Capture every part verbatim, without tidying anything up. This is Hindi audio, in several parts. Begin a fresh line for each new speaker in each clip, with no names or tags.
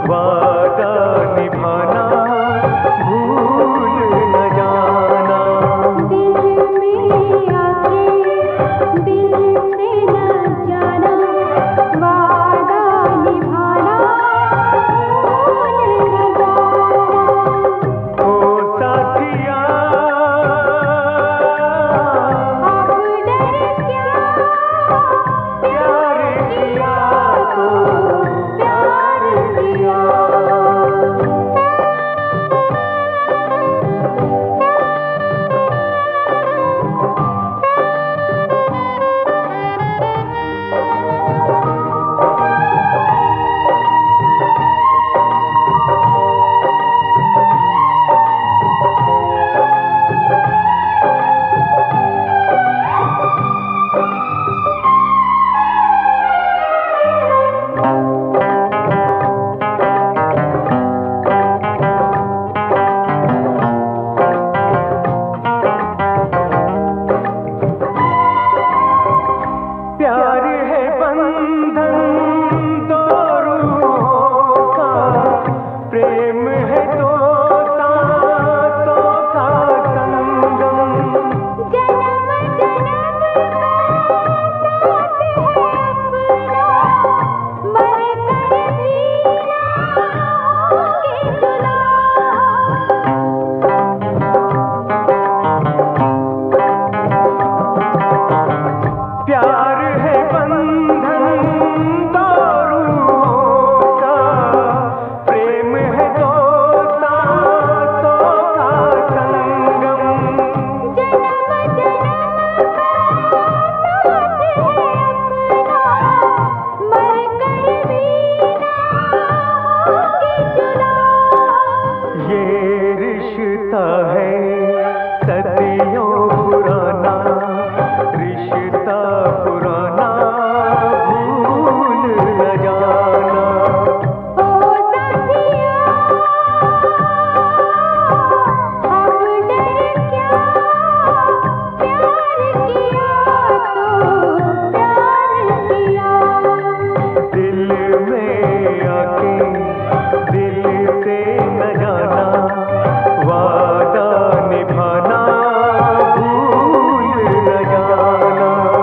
वादा निभाना भूल न जाना।
दिल में आके दिल से न जाना, वादा निभाना भूल न जाना।
ओ साथिया
अब डर क्या,
प्यार किया तो
प्यार किया।
प्यार है बंधन दो रूहों का, प्रेम है दो सांसों का संगम।
जन्म जन्म का साथ है अपना, मर कर भी ना होंगे जुदा।
प्यार है बंधन दो रूहों का, प्रेम है दो सांसों का संगम।
जन्म जन्म का साथ है अपना, मर कर भी ना होंगे जुदा।
ये रिश्ता है सदियों पुराना, रिश्ता पुराना भूल न जाना।
ओ साथिया अब डर क्या, प्यार किया तो प्यार किया।
दिल में आके दिल से न जाना, वादा निभाना भूल न जाना।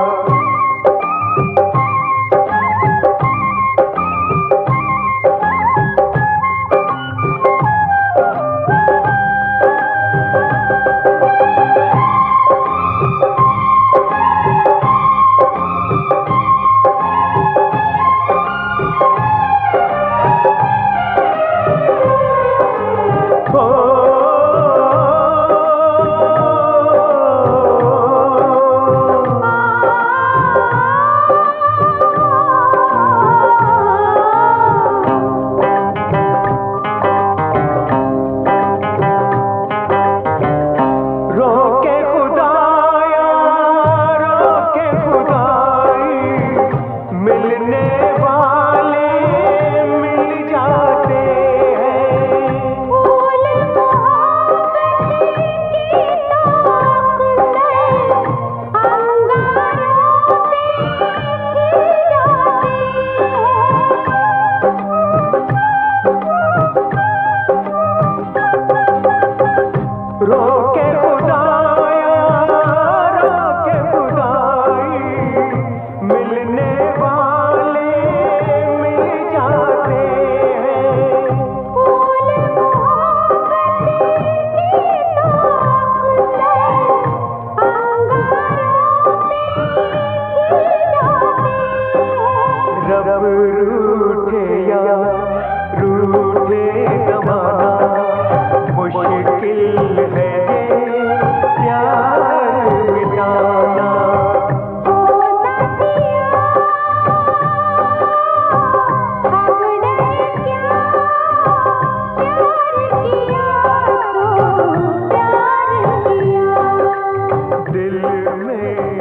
रोके खुदाया रोके खुदाई, मिलने वाले मिल जाते हैं।
फूल मोहब्बत की ताक से अंगारों पे खिल जाते हैं।
रोके खुदाया रोके खुदाई, मिलने वाले मिल जाते हैं।
फूल मोहब्बत की ताक से अंगारों पे खिल जाते हैं।
रब रूठे या रूठे जमाना, मुश्किल है ये प्यार मिटाना।
ओ साथिया अब डर क्या, प्यार किया तो प्यार किया।
दिल में